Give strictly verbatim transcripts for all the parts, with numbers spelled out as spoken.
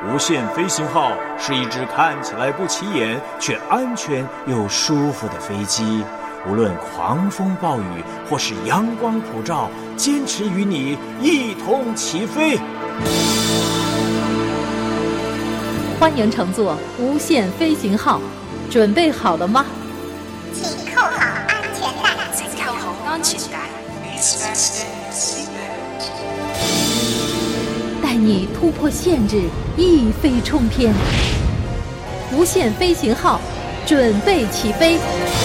无限飞行号是一只看起来不起眼却安全又舒服的飞机，无论狂风暴雨或是阳光普照，坚持与你一同起飞。 欢迎乘坐无限飞行号，准备好了吗？ 请扣好安全带。 请扣好安全带。 带你突破限制，一飞冲天。无限飞行号，准备起飞。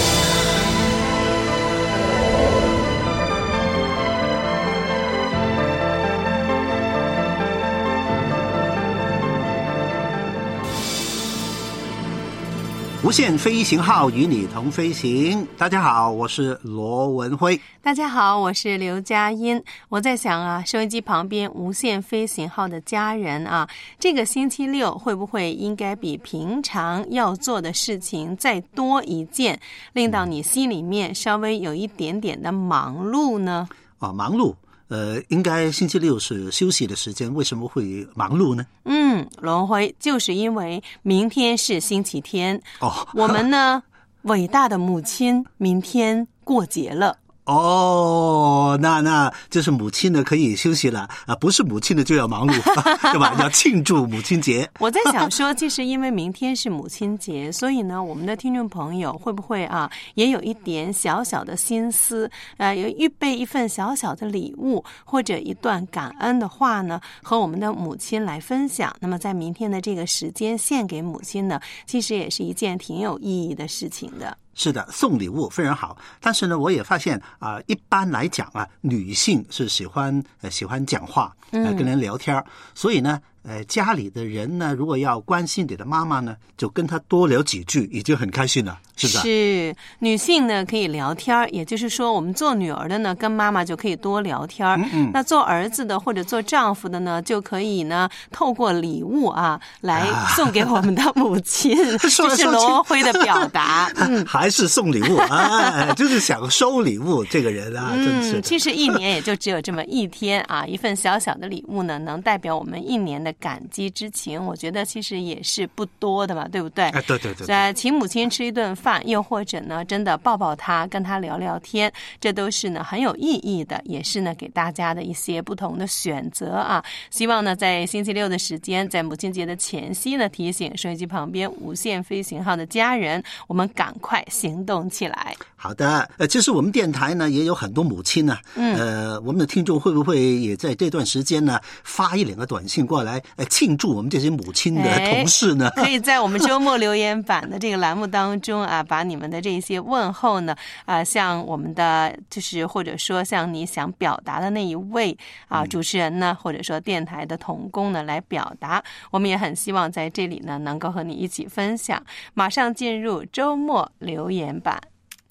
无限飞行号与你同飞行。大家好，我是罗文辉。 大家好，我是刘佳音。我在想啊，收音机旁边无限飞行号的家人啊，这个星期六会不会应该比平常要做的事情再多一件，令到你心里面稍微有一点点的忙碌呢？ 啊，忙碌。呃，应该星期六是休息的时间，为什么会忙碌呢？ 嗯，罗文辉，就是因为明天是星期天哦， 我们呢，伟大的母亲明天过节了。 哦，那那就是母亲呢可以休息了啊，不是母亲呢就要忙碌，对吧？要庆祝母亲节。 我在想说，其实因为明天是母亲节，所以呢，我们的听众朋友会不会啊，也有一点小小的心思，呃，有预备一份小小的礼物或者一段感恩的话呢，和我们的母亲来分享。那么在明天的这个时间献给母亲呢，其实也是一件挺有意义的事情的。 是的，送礼物非常好，但是呢，我也发现啊、呃，一般来讲啊，女性是喜欢呃喜欢讲话，呃，跟人聊天、嗯、所以呢，呃，家里的人呢，如果要关心你的妈妈呢，就跟她多聊几句，已经很开心了，是不是？ 是，女性呢可以聊天，也就是说，我们做女儿的呢，跟妈妈就可以多聊天。嗯嗯。那做儿子的或者做丈夫的呢，就可以呢，透过礼物啊，来送给我们的母亲，啊、这是罗文辉的表达。嗯， 还是送礼物啊，就是想收礼物，这个人啊，真是的。 嗯，其实一年也就只有这么一天啊，一份小小的礼物呢，能代表我们一年的感激之情，我觉得其实也是不多的嘛，对不对？ 哎，对对对。 在请母亲吃一顿饭，又或者呢，真的抱抱她，跟她聊聊天，这都是呢很有意义的，也是呢给大家的一些不同的选择啊。希望呢在星期六的时间，在母亲节的前夕呢，提醒收音机旁边无限飞行号的家人，我们赶快行动起来。 好的，呃，其实我们电台呢也有很多母亲呢、啊，嗯，呃，我们的听众会不会也在这段时间呢发一两个短信过来，呃，庆祝我们这些母亲的同事呢？ 可以在我们周末留言板的这个栏目当中啊，把你们的这些问候呢，啊，像我们的就是或者说像你想表达的那一位啊主持人呢，或者说电台的同工呢来表达，我们也很希望在这里呢能够和你一起分享。马上进入周末留言板。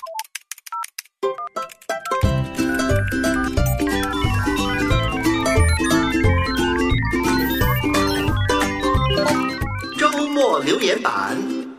周末留言板，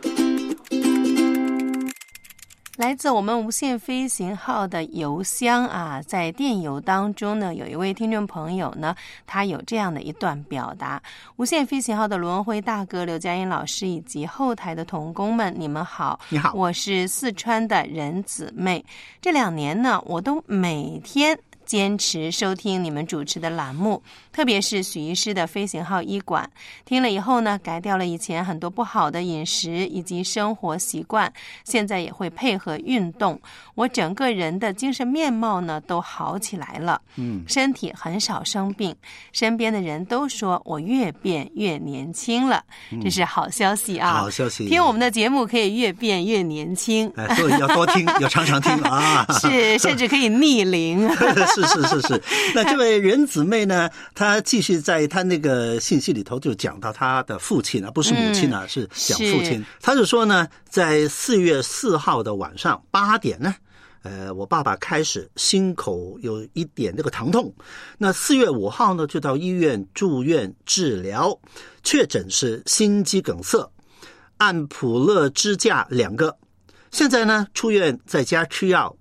来自我们无限飞行号的邮箱啊，在电邮当中呢，有一位听众朋友呢，他有这样的一段表达：无限飞行号的罗文辉大哥、刘佳音老师以及后台的同工们，你们好， 你好， 我是四川的任姊妹。这两年呢，我都每天坚持收听你们主持的栏目，特别是许医师的飞行号医馆，听了以后呢，改掉了以前很多不好的饮食以及生活习惯，现在也会配合运动，我整个人的精神面貌呢都好起来了，嗯，身体很少生病，身边的人都说我越变越年轻了，这是好消息啊！ 好消息， 听我们的节目可以越变越年轻， 哎，所以要多听，要常常听啊！ 是，甚至可以逆龄。 是是是是，那这位任姊妹呢，她继续在她那个信息里头就讲到她的父亲啊，不是母亲啊，嗯、是讲父亲。她就说呢，在四月四号的晚上八点呢，呃，我爸爸开始心口有一点这个疼痛，那四月五号呢，就到医院住院治疗，确诊是心肌梗塞，按普乐支架两个。现在呢，出院在家吃药，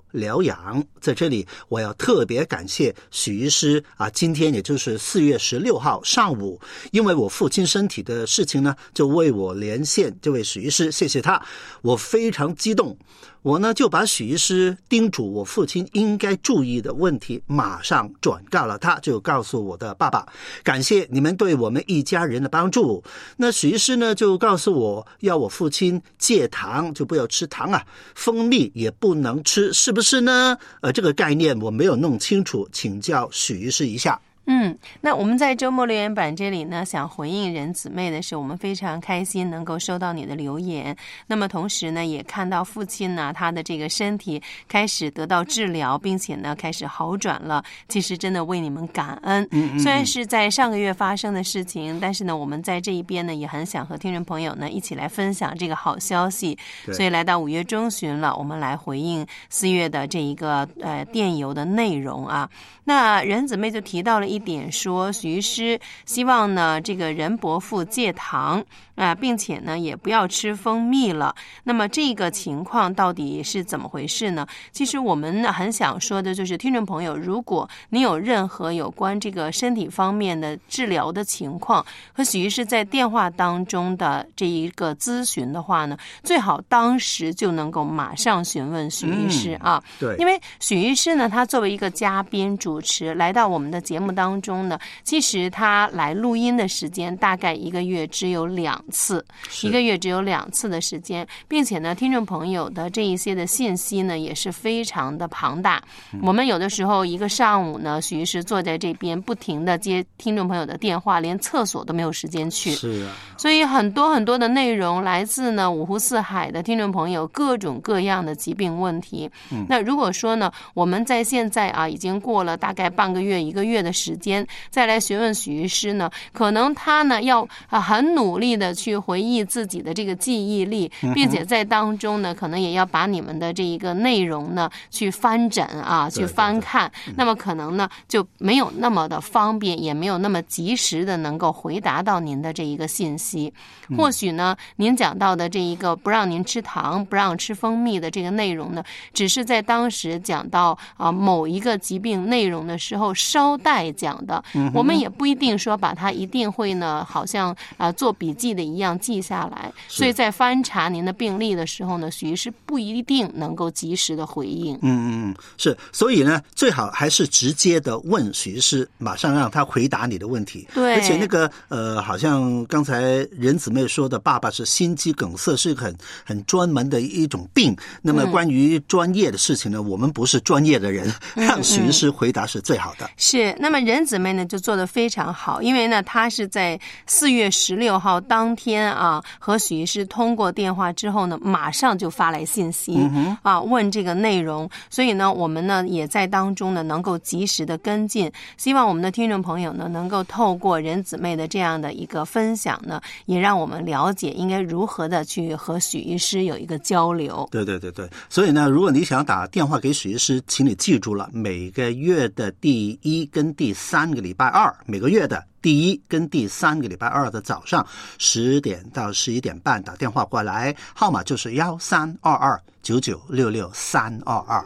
疗养。在这里我要特别感谢许医师啊，今天也就是四月十六号上午，因为我父亲身体的事情呢，就为我连线这位许医师，谢谢他，我非常激动。我呢就把许医师叮嘱我父亲应该注意的问题马上转告了他，就告诉我的爸爸，感谢你们对我们一家人的帮助。那许医师呢就告诉我要我父亲戒糖，就不要吃糖啊，蜂蜜也不能吃，是不是呢？呃，这个概念我没有弄清楚，请教许医师一下。 嗯，那我们在周末留言板这里呢，想回应任姊妹的是，我们非常开心能够收到你的留言。那么同时呢，也看到父亲呢，他的这个身体开始得到治疗，并且呢开始好转了。其实真的为你们感恩。嗯嗯虽然是在上个月发生的事情，但是呢，我们在这一边呢，也很想和听众朋友呢一起来分享这个好消息。所以来到五月中旬了，我们来回应四月的这一个呃电邮的内容啊。那任姊妹就提到了一点说，许医师希望呢这个任伯父戒糖啊、呃，并且呢也不要吃蜂蜜了。那么这个情况到底是怎么回事呢？其实我们呢很想说的就是听众朋友，如果你有任何有关这个身体方面的治疗的情况和许医师在电话当中的这一个咨询的话呢，最好当时就能够马上询问许医师啊、 嗯、对， 因为许医师呢他作为一个嘉宾主持来到我们的节目当中呢，其实他来录音的时间大概一个月只有两次，一个月只有两次的时间，并且呢，听众朋友的这一些的信息呢也是非常的庞大。嗯、我们有的时候一个上午呢，许医师坐在这边不停的接听众朋友的电话，连厕所都没有时间去。 是啊， 所以很多很多的内容来自呢五湖四海的听众朋友各种各样的疾病问题。嗯、那如果说呢，我们在现在啊已经过了大概半个月一个月的时间，再来询问许医师呢，可能他呢要啊很努力的去回忆自己的这个记忆力，并且在当中呢，可能也要把你们的这一个内容呢去翻诊啊，去翻看。对对对，那么可能呢就没有那么的方便，也没有那么及时的能够回答到您的这一个信息。或许呢，您讲到的这一个不让您吃糖、不让吃蜂蜜的这个内容呢，只是在当时讲到啊某一个疾病内容的时候捎带讲的，我们也不一定说把它一定会呢，好像啊做笔记的一样记下来。所以在翻查您的病历的时候呢，许医师不一定能够及时的回应。 嗯嗯，是，所以呢，最好还是直接的问许医师，马上让他回答你的问题。 对， 而且那个呃，好像刚才任姊妹说的，爸爸是心肌梗塞，是很很专门的一种病。那么关于专业的事情呢，嗯、我们不是专业的人，让许医师回答是最好的。嗯、 是，那么任姊妹呢就做得非常好，因为呢，她是在四月十六号当天啊，和许医师通过电话之后呢，马上就发来信息、嗯、啊，问这个内容。所以呢，我们呢也在当中呢能够及时的跟进。希望我们的听众朋友呢能够透过任姊妹的这样的一个分享呢，也让我们了解应该如何的去和许医师有一个交流。 对对对对，所以呢，如果你想打电话给许医师，请你记住了，每个月的第一跟第三个礼拜二，每个月的第一跟第三个礼拜二的早上十点到十一点半打电话过来，号码就是幺三二二九九六六三二二。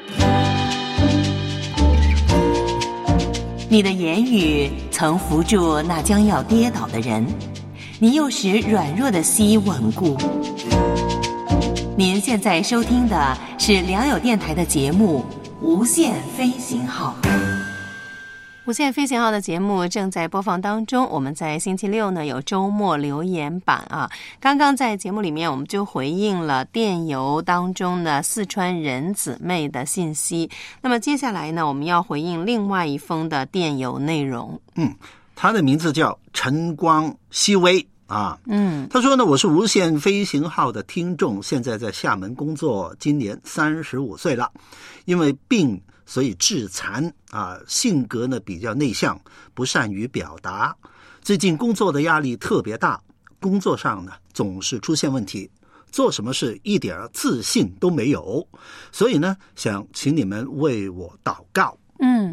你的言语曾扶住那将要跌倒的人，你又使软弱的膝稳固。您现在收听的是良友电台的节目《无限飞行号》。 无限飞行号的节目正在播放当中，我们在星期六呢有周末留言版啊。刚刚在节目里面我们就回应了电邮当中的四川任姊妹的信息，那么接下来呢我们要回应另外一封的电邮内容。 嗯，他的名字叫晨光熹微啊， 嗯， 他说呢，我是无限飞行号的听众，现在在厦门工作，今年三十五岁了，因为病所以致残啊，性格呢比较内向，不善于表达。最近工作的压力特别大，工作上呢总是出现问题，做什么事一点自信都没有，所以呢想请你们为我祷告。 嗯，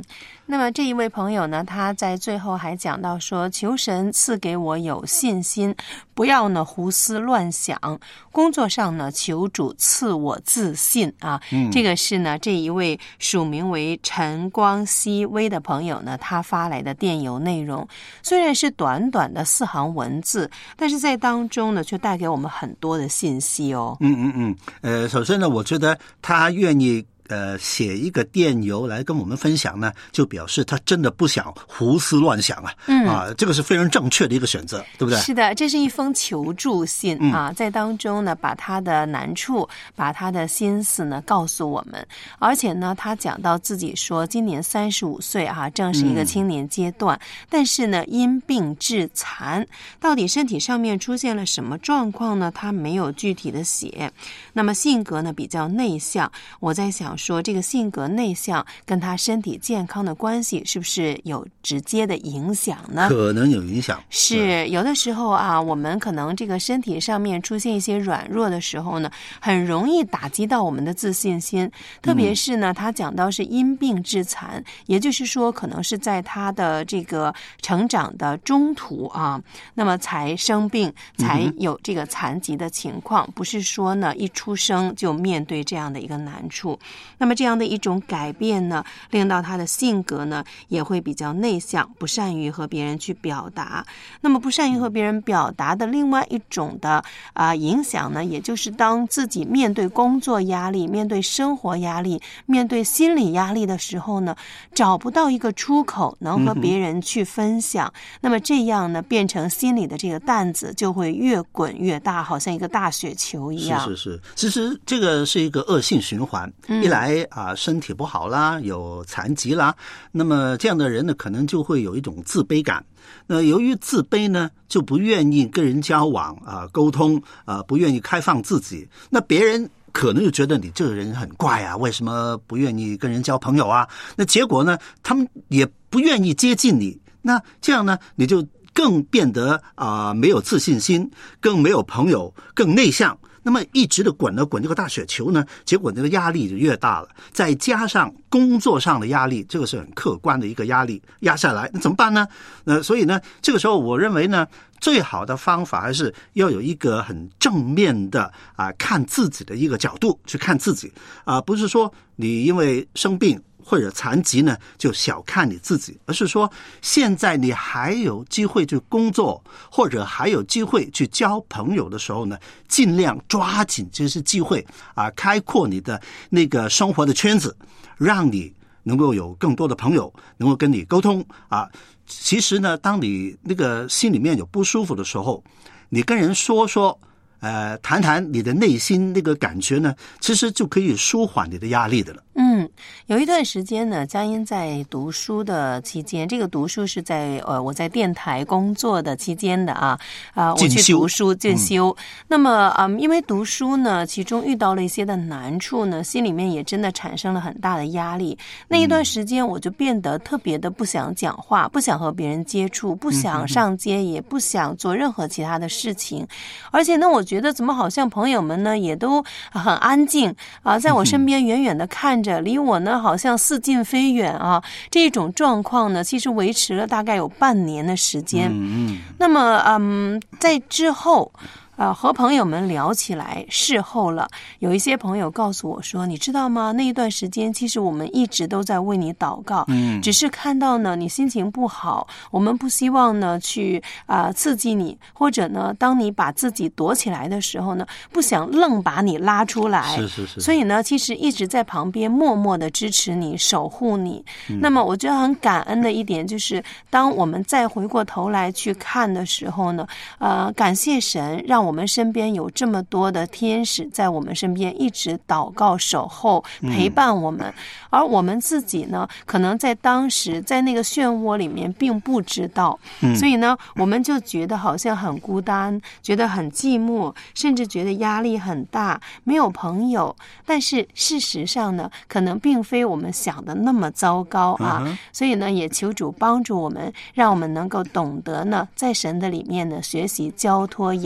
嗯，那么这一位朋友呢，他在最后还讲到说，求神赐给我有信心，不要呢胡思乱想，工作上呢求主赐我自信啊。嗯、这个是呢这一位署名为陈光熙微的朋友呢，他发来的电邮内容，虽然是短短的四行文字，但是在当中呢却带给我们很多的信息哦。 嗯嗯嗯，呃，首先呢，我觉得他愿意呃，写一个电邮来跟我们分享呢，就表示他真的不想胡思乱想啊，嗯啊，这个是非常正确的一个选择，对不对？ 是的，这是一封求助信、嗯、啊，在当中呢，把他的难处，把他的心思呢告诉我们，而且呢，他讲到自己说，今年三十五岁啊，正是一个青年阶段，嗯、但是呢，因病致残，到底身体上面出现了什么状况呢？他没有具体的写。那么性格呢比较内向，我在想说这个性格内向跟他身体健康的关系是不是有直接的影响呢？ 可能有影响。 是，有的时候啊，我们可能这个身体上面出现一些软弱的时候呢，很容易打击到我们的自信心，特别是呢、嗯、他讲到是因病致残，也就是说可能是在他的这个成长的中途啊，那么才生病，才有这个残疾的情况、嗯、不是说呢一出生就面对这样的一个难处。那么这样的一种改变呢，令到他的性格呢也会比较内向，不善于和别人去表达。那么不善于和别人表达的另外一种的啊、呃、影响呢，也就是当自己面对工作压力、面对生活压力、面对心理压力的时候呢，找不到一个出口能和别人去分享、嗯、那么这样呢变成心里的这个担子就会越滚越大，好像一个大雪球一样。 是是是，其实这个是一个恶性循环、嗯、一来啊、呃、身体不好啦，有残疾啦，那么这样的人呢可能就会有一种自卑感。那由于自卑呢，就不愿意跟人交往啊、呃、沟通啊、呃，不愿意开放自己，那别人可能就觉得你这个人很怪啊，为什么不愿意跟人交朋友啊？那结果呢，他们也不愿意接近你，那这样呢，你就更变得啊、呃、没有自信心，更没有朋友，更内向。那么一直的滚了滚这个大雪球呢，结果这个压力就越大了，再加上工作上的压力，这个是很客观的一个压力压下来，那怎么办呢？呃，所以呢，这个时候我认为呢，最好的方法还是要有一个很正面的啊、呃、看自己的一个角度去看自己啊、呃，不是说你因为生病或者残疾呢就小看你自己，而是说现在你还有机会去工作，或者还有机会去交朋友的时候呢，尽量抓紧这些机会啊，开阔你的那个生活的圈子，让你能够有更多的朋友能够跟你沟通啊。其实呢，当你那个心里面有不舒服的时候，你跟人说说呃，谈谈你的内心那个感觉呢，其实就可以舒缓你的压力的了。 嗯，有一段时间呢，佳音在读书的期间，这个读书是在呃我在电台工作的期间的啊啊、呃，我去读书进修。嗯、那么嗯，因为读书呢，其中遇到了一些的难处呢，心里面也真的产生了很大的压力。那一段时间，我就变得特别的不想讲话，不想和别人接触，不想上街，也不想做任何其他的事情。而且呢，我觉得怎么好像朋友们呢也都很安静啊，在我身边远远的看着，离我呢好像似近非远啊。这种状况呢，其实维持了大概有半年的时间。嗯，那么嗯，在之后。呃，和朋友们聊起来，事后了，有一些朋友告诉我说，你知道吗？那一段时间，其实我们一直都在为你祷告，嗯，只是看到呢你心情不好，我们不希望呢去啊、呃、刺激你，或者呢，当你把自己躲起来的时候呢，不想愣把你拉出来， 是是是。 所以呢，其实一直在旁边默默的支持你，守护你。嗯、那么，我觉得很感恩的一点就是，当我们再回过头来去看的时候呢，呃，感谢神让我们身边有这么多的天使在我们身边一直祷告守候陪伴我们、嗯、而我们自己呢可能在当时在那个漩涡里面并不知道、嗯、所以呢我们就觉得好像很孤单，觉得很寂寞，甚至觉得压力很大，没有朋友。但是事实上呢可能并非我们想的那么糟糕啊、嗯、所以呢也求主帮助我们，让我们能够懂得呢在神的里面呢学习交托仰望，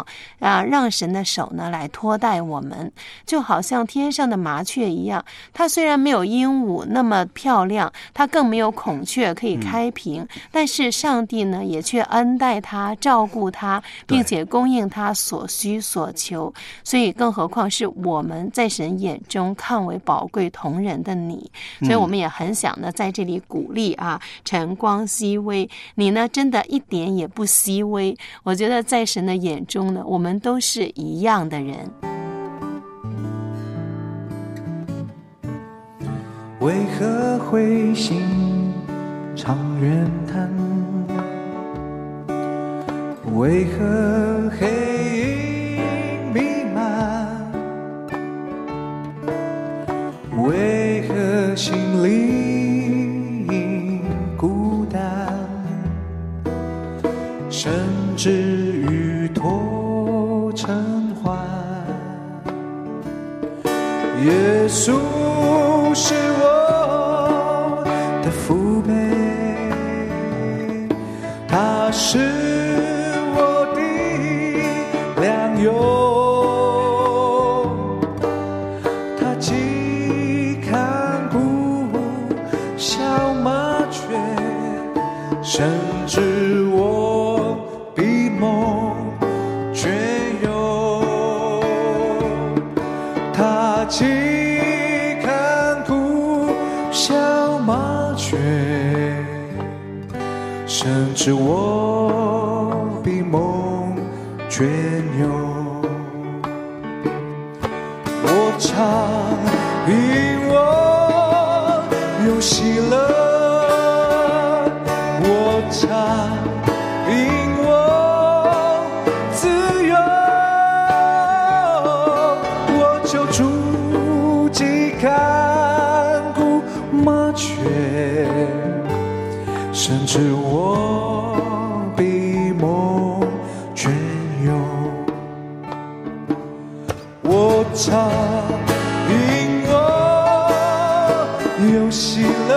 况啊，让神的手呢来托带我们，就好像天上的麻雀一样，它虽然没有鹦鹉那么漂亮，它更没有孔雀可以开屏，嗯、但是上帝呢也却恩待它，照顾它，并且供应它所需所求。所以更何况是我们在神眼中看为宝贵同人的你，所以我们也很想呢在这里鼓励啊，晨光熹微，你呢真的一点也不熹微，我觉得在神的眼中呢，我们都是一样的人。 为何灰心常怨叹？为何黑影弥漫？为何心里孤单？甚至于脱尘寰。耶稣是我的父辈，他是我的良友，他既看顾小麻雀，甚至我比梦却有，他既看顾小麻雀，甚至我比梦却有。我常因我有喜乐，我常因我自由，我就主既看顾麻雀，甚至我比梦却有。我常因我有喜乐，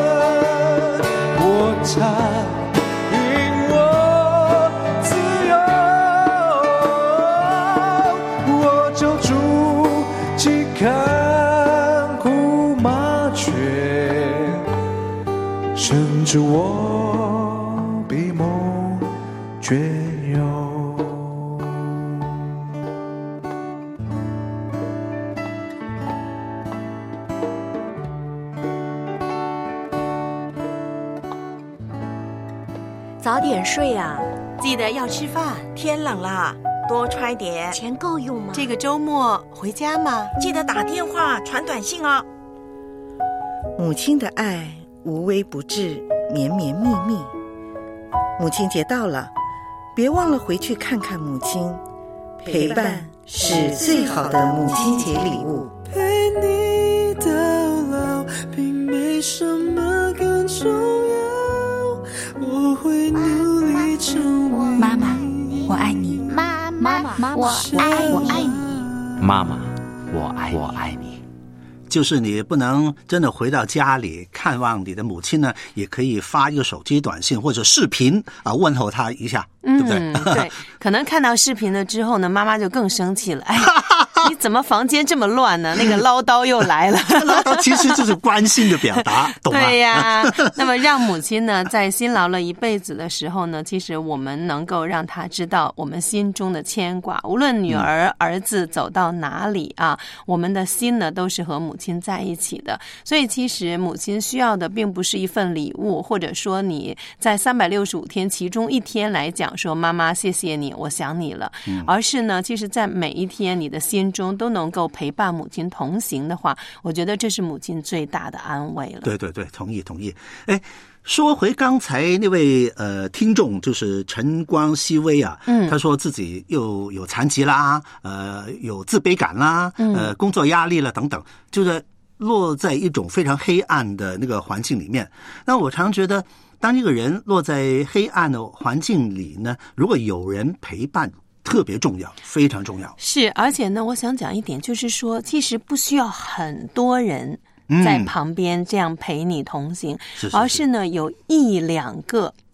我常因我自由，我就主既看顾麻雀，甚至我比梦却有。 早点睡啊， 记得要吃饭。 天冷了，多穿点。 钱够用吗？ 这个周末回家吗？ 记得打电话传短信哦。 母亲的爱无微不至，绵绵密密。母亲节到了，别忘了回去看看母亲，陪伴是最好的母亲节礼物。 陪你到老，并没什么更重要，我会努力成为妈妈，我爱你。 妈妈， 妈妈， 我爱我爱你。 妈妈，我爱我爱你。 就是你不能真的回到家里看望你的母亲呢，也可以发一个手机短信或者视频啊，问候她一下，对不对？ 嗯，对，可能看到视频了之后呢，妈妈就更生气了。哎，你怎么房间这么乱呢？那个唠叨又来了。 唠叨其实就是关心的表达，懂吗？ 对呀。那么让母亲呢，在辛劳了一辈子的时候呢，其实我们能够让她知道我们心中的牵挂。无论女儿、嗯、儿子走到哪里啊，我们的心呢都是和母亲在一起的。所以其实母亲需要的并不是一份礼物，或者说你在三百六十五天其中一天来讲说妈妈谢谢你，我想你了，嗯、而是呢，其实在每一天你的心中都能够陪伴母亲同行的话，我觉得这是母亲最大的安慰了。 对对对，同意同意。哎，说回刚才那位呃听众，就是晨光熹微啊，嗯，他说自己又有残疾啦，呃，有自卑感啦，嗯、呃，工作压力了等等，就是落在一种非常黑暗的那个环境里面。那我常觉得，当一个人落在黑暗的环境里呢，如果有人陪伴，特别重要，非常重要。 是，而且呢，我想讲一点，就是说，其实不需要很多人在旁边这样陪你同行，嗯、是是是而是呢，有一两个。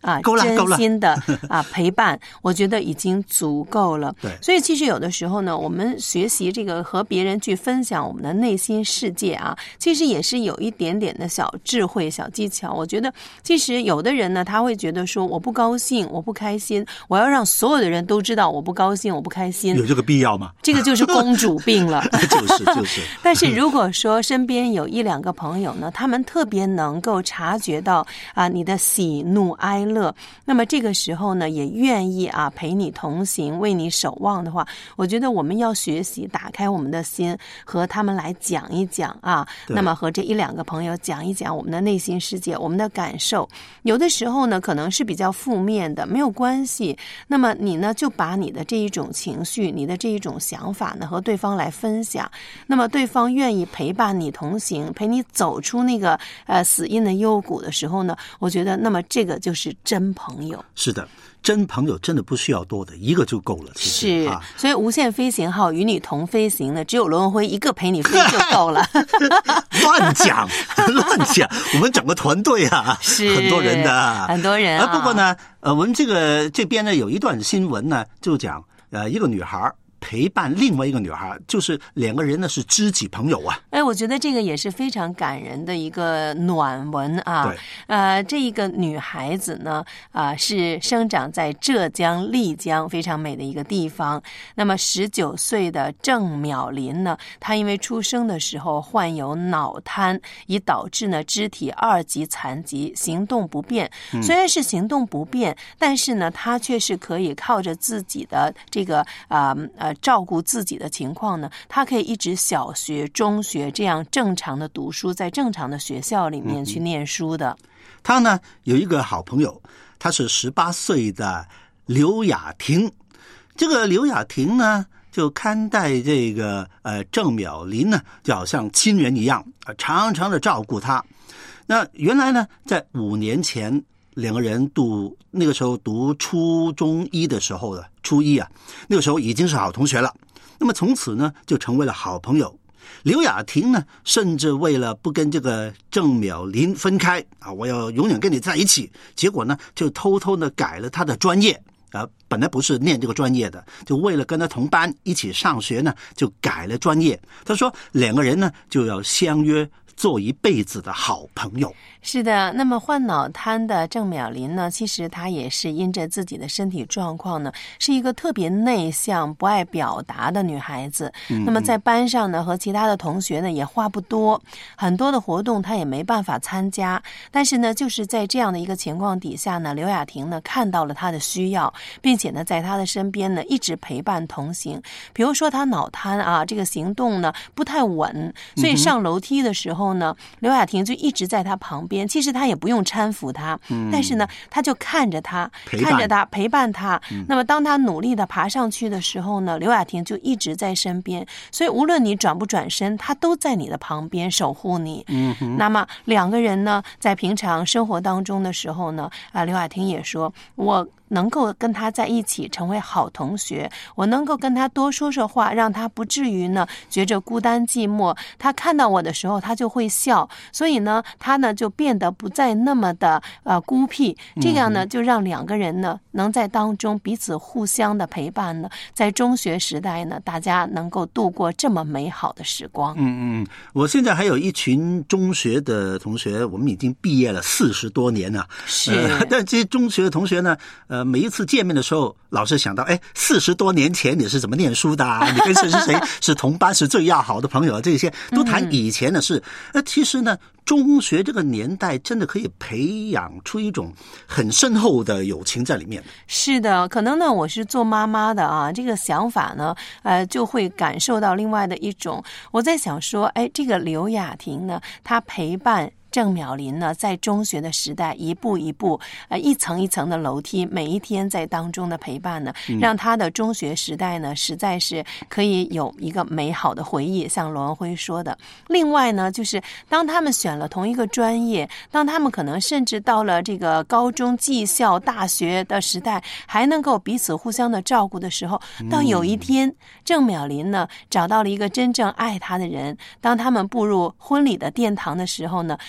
啊， 够了够了真心的啊陪伴，我觉得已经足够了。 对， 所以其实有的时候呢，我们学习这个和别人去分享我们的内心世界啊，其实也是有一点点的小智慧、小技巧。我觉得，其实有的人呢，他会觉得说，我不高兴，我不开心，我要让所有的人都知道我不高兴，我不开心， 有这个必要吗？ 这个就是公主病了。 就是就是。 但是如果说身边有一两个朋友呢，他们特别能够察觉到啊你的喜怒哀乐，那么这个时候呢，也愿意啊陪你同行，为你守望的话，我觉得我们要学习打开我们的心，和他们来讲一讲啊。那么和这一两个朋友讲一讲我们的内心世界，我们的感受。有的时候呢，可能是比较负面的，没有关系。那么你呢，就把你的这一种情绪，你的这一种想法呢，和对方来分享。那么对方愿意陪伴你同行，陪你走出那个呃死荫的幽谷的时候呢，我觉得那么这个就是真朋友。 是的，真朋友真的不需要多的，一个就够了。其实是、 啊， 所以无限飞行号与你同飞行的，只有罗文辉一个陪你飞就够了。 乱讲乱讲，我们整个团队啊， 是很多人的， 很多人啊。 不过呢，呃，我们这个这边呢有一段新闻呢，就讲呃一个女孩陪伴另外一个女孩，就是两个人呢是知己朋友啊。 哎，我觉得这个也是非常感人的一个暖文啊。 对， 呃，这一个女孩子呢，啊、呃，是生长在浙江丽江非常美的一个地方。那么十九岁的郑淼林呢，她因为出生的时候患有脑瘫，以导致呢肢体二级残疾，行动不便。虽然是行动不便，嗯、但是呢，她却是可以靠着自己的这个啊呃。呃照顾自己的情况呢，他可以一直小学、中学这样正常的读书，在正常的学校里面去念书的。嗯、 他呢有一个好朋友，他是十八岁的刘雅婷。这个刘雅婷呢，就看待这个呃郑淼林呢，就好像亲人一样，呃，常常的照顾他。那原来呢，在五年前。两个人读那个时候读初中一的时候的初一啊，那个时候已经是好同学了。那么从此呢，就成为了好朋友。刘雅婷呢，甚至为了不跟这个郑淼林分开啊，我要永远跟你在一起，结果呢，就偷偷的改了他的专业啊，本来不是念这个专业的，就为了跟他同班一起上学呢，就改了专业。他说两个人呢，就要相约做一辈子的好朋友。 是的，那么患脑瘫的郑淼林呢，其实她也是因着自己的身体状况呢，是一个特别内向、不爱表达的女孩子。嗯、那么在班上呢，和其他的同学呢也话不多，很多的活动她也没办法参加。但是呢，就是在这样的一个情况底下呢，刘雅婷呢看到了她的需要，并且呢在她的身边呢一直陪伴同行。比如说她脑瘫啊，这个行动呢不太稳，所以上楼梯的时候呢，刘雅婷就一直在她旁边。其实他也不用搀扶他，嗯、但是呢，他就看着他，看着他，陪伴他。嗯、那么，当他努力的爬上去的时候呢，刘雅婷就一直在身边。所以，无论你转不转身，他都在你的旁边守护你。嗯、那么，两个人呢，在平常生活当中的时候呢，啊，刘雅婷也说，我能够跟他在一起成为好同学，我能够跟他多说说话，让他不至于呢觉着孤单寂寞。他看到我的时候，他就会笑，所以呢，他呢就变得不再那么的呃孤僻。这样呢，就让两个人呢能在当中彼此互相的陪伴呢，在中学时代呢，大家能够度过这么美好的时光。 嗯嗯，我现在还有一群中学的同学，我们已经毕业了四十多年了。 是， 呃、但这些中学的同学呢，呃。呃，每一次见面的时候，老是想到，哎，四十多年前你是怎么念书的啊？你跟谁谁谁是同班，是最要好的朋友，这些都谈以前的事。那、嗯、其实呢，中学这个年代真的可以培养出一种很深厚的友情在里面。 是的，可能呢，我是做妈妈的啊，这个想法呢，呃，就会感受到另外的一种。我在想说，哎，这个刘雅婷呢，她陪伴郑淼林呢，在中学的时代，一步一步，呃，一层一层的楼梯，每一天在当中的陪伴呢，让他的中学时代呢，实在是可以有一个美好的回忆。像罗文辉说的，另外呢，就是当他们选了同一个专业，当他们可能甚至到了这个高中、技校、大学的时代，还能够彼此互相的照顾的时候，到有一天，郑淼林呢，找到了一个真正爱他的人。当他们步入婚礼的殿堂的时候呢，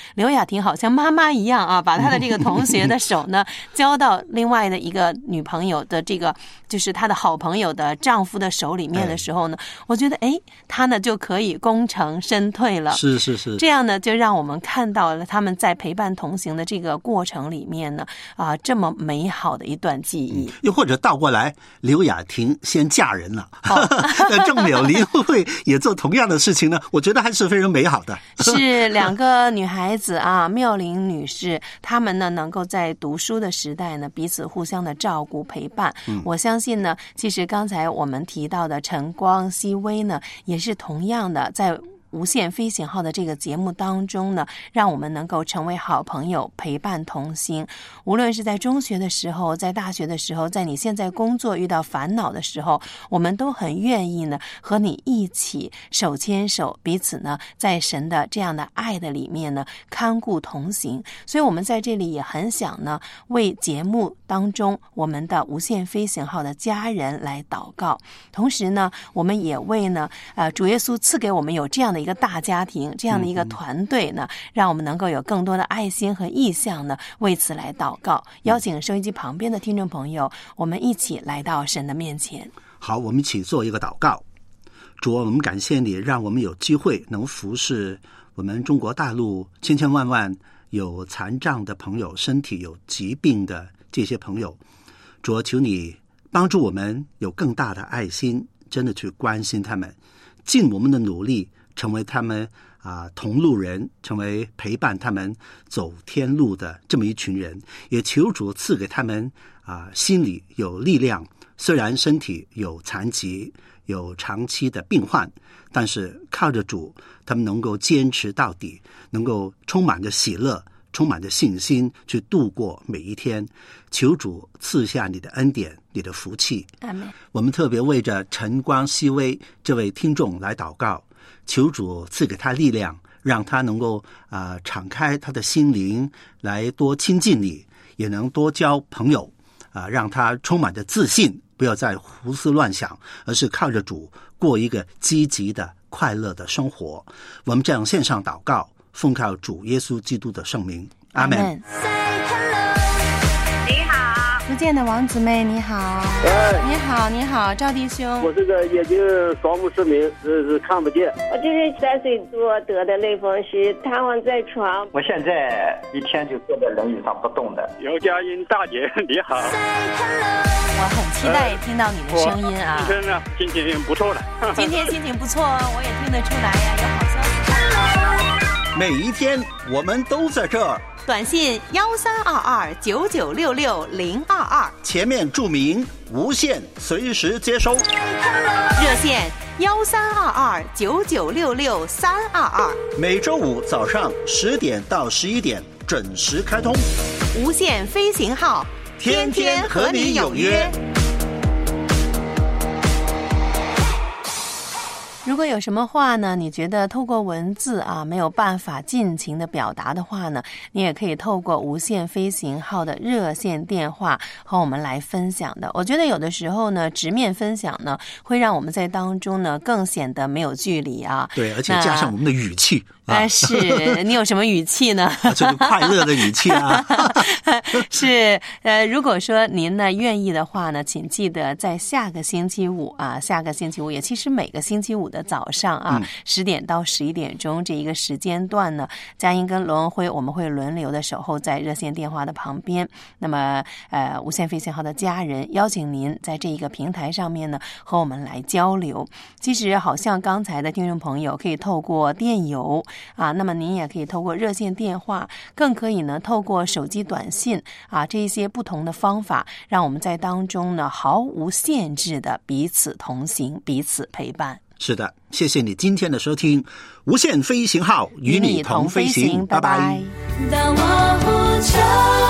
刘雅婷好像妈妈一样啊，把她的这个同学的手呢交到另外的一个女朋友的这个就是她的好朋友的丈夫的手里面的时候呢，哎、我觉得哎，她呢就可以功成身退了。 是是是， 这样呢就让我们看到了他们在陪伴同行的这个过程里面呢啊、呃、这么美好的一段记忆。嗯、 又或者倒过来，刘雅婷先嫁人了，那郑柳林会不会也做同样的事情呢？我觉得还是非常美好的。 是两个女孩子啊，妙玲女士，她们呢能够在读书的时代呢彼此互相的照顾陪伴。嗯、我相信呢，其实刚才我们提到的晨光熹微呢，也是同样的在无限飞行号的这个节目当中呢，让我们能够成为好朋友，陪伴同行。无论是在中学的时候，在大学的时候，在你现在工作遇到烦恼的时候，我们都很愿意呢和你一起手牵手，彼此呢在神的这样的爱的里面呢看顾同行。所以我们在这里也很想呢为节目当中我们的无限飞行号的家人来祷告，同时呢我们也为呢呃主耶稣赐给我们有这样的一个大家庭，这样的一个团队呢，让我们能够有更多的爱心和意向呢，为此来祷告。邀请收音机旁边的听众朋友，我们一起来到神的面前。 好，我们一起做一个祷告。主，我们感谢你，让我们有机会能服侍我们中国大陆千千万万有残障的朋友，身体有疾病的这些朋友。主，求你帮助我们有更大的爱心，真的去关心他们，尽我们的努力成为他们啊、呃、同路人，成为陪伴他们走天路的这么一群人。也求主赐给他们啊、呃、心里有力量，虽然身体有残疾，有长期的病患，但是靠着主，他们能够坚持到底，能够充满着喜乐，充满着信心去度过每一天。求主赐下你的恩典，你的福气。 阿们。 我们特别为着晨光熹微这位听众来祷告，求主赐给他力量，让他能够啊、呃、敞开他的心灵，来多亲近你，也能多交朋友啊、呃，让他充满着自信，不要再胡思乱想，而是靠着主过一个积极的快乐的生活。我们这样线上祷告，奉靠主耶稣基督的圣名，阿们。 福建的王姊妹你好。 哎， 你好你好，赵弟兄。 我这个眼睛双目失明，是是看不见。 我这是三岁多得的类风湿，瘫痪在床。 我现在一天就坐在轮椅上不动的。 姚佳音大姐你好。 我很期待听到你的声音啊。 今天呢心情不错了。 今天心情不错，我也听得出来呀，有好消息。 每一天我们都在这儿。 短信幺三二二九九六六零二二， 前面注明无线，随时接收。 热线幺三二二九九六六三二二， 每周五早上十点到十一点准时开通。 无线飞行号，天天和你有约。如果有什么话呢，你觉得透过文字啊没有办法尽情的表达的话呢，你也可以透过无限飞行号的热线电话和我们来分享的。我觉得有的时候呢，直面分享呢，会让我们在当中呢更显得没有距离啊。 对，而且加上我们的语气。 啊，是你有什么语气呢？ 这个快乐的语气啊。 是呃，如果说您呢愿意的话呢，请记得在下个星期五啊，下个星期五也其实每个星期五的早上啊，十、嗯、点到十一点钟这一个时间段呢，佳音跟罗文辉我们会轮流的守候在热线电话的旁边。那么呃，无限飞行号的家人邀请您在这一个平台上面呢和我们来交流。其实好像刚才的听众朋友可以透过电邮。啊，那么您也可以透过热线电话，更可以呢透过手机短信啊，这一些不同的方法，让我们在当中呢毫无限制的彼此同行，彼此陪伴。 是的，谢谢你今天的收听，无限飞行号与你同飞行，拜拜。当我呼求